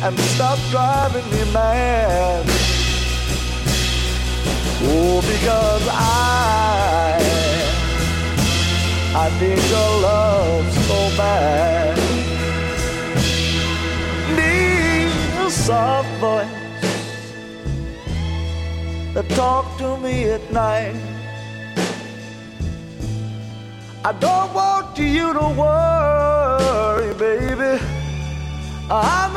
and stop driving me mad. Oh, because I need your love so bad. Need a soft voice that talk to me at night. I don't want you to worry, baby. I'm